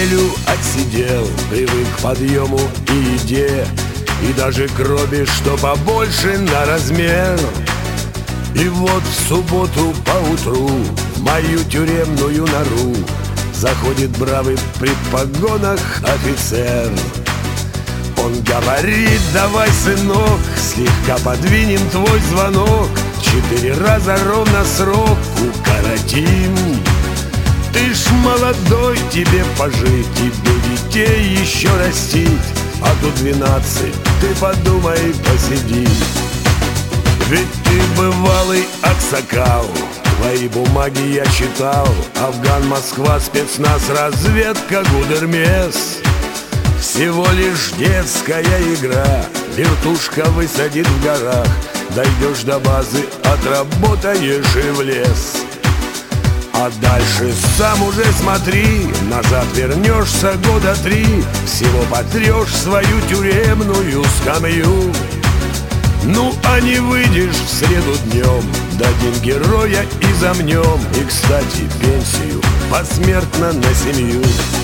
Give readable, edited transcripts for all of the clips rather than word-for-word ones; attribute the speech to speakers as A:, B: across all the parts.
A: неделю отсидел, привык к подъему и еде, и даже к робе, что побольше на размер. И вот в субботу поутру в мою тюремную нору заходит бравый при погонах офицер. Он говорит: давай, сынок, слегка подвинем твой звонок, 4 раза ровно срок укоротим. Ты ж молодой, тебе пожить, тебе детей еще растить, а тут 12, ты подумай, посиди. Ведь ты бывалый аксакал, твои бумаги я читал. Афган, Москва, спецназ, разведка, Гудермес. Всего лишь детская игра, вертушка высадит в горах. Дойдешь до базы, отработаешь и в лес. А дальше сам уже смотри, назад вернешься года 3, всего потрешь свою тюремную скамью. Ну, а не выйдешь в среду днем, дадим героя и замнем. И, кстати, пенсию посмертно на семью.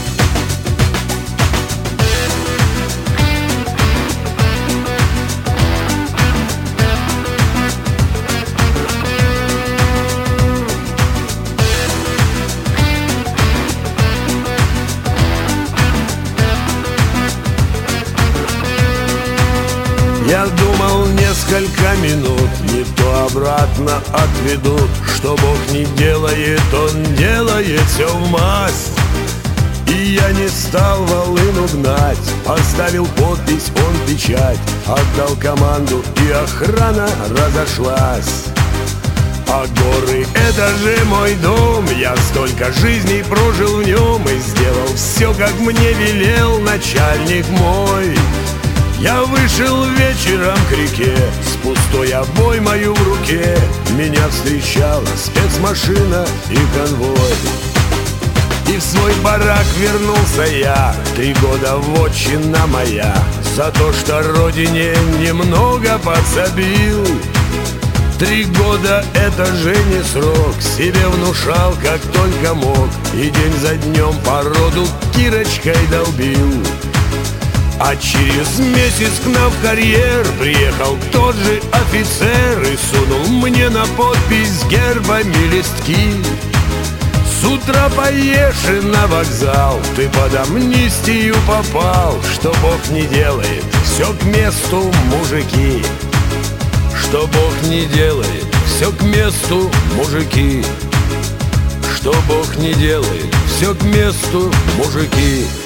A: Я думал несколько минут, не то обратно отведут. Что Бог не делает, Он делает все в масть. И я не стал волыну гнать, поставил подпись, он печать, отдал команду, и охрана разошлась. А горы — это же мой дом, я столько жизней прожил в нем и сделал все, как мне велел начальник мой. Я вышел вечером к реке, с пустой обоймою в руке. Меня встречала спецмашина и конвой. И в свой барак вернулся я, 3 года вотчина моя, за то, что родине немного подсобил. 3 года — это же не срок, себе внушал, как только мог, и день за днем по роду кирочкой долбил. А через месяц к нам в карьер приехал тот же офицер и сунул мне на подпись гербами листки. С утра поешь и на вокзал, ты под амнистию попал. Что Бог не делает, все к месту, мужики. Что Бог не делает, все к месту, мужики. Что Бог не делает, все к месту, мужики.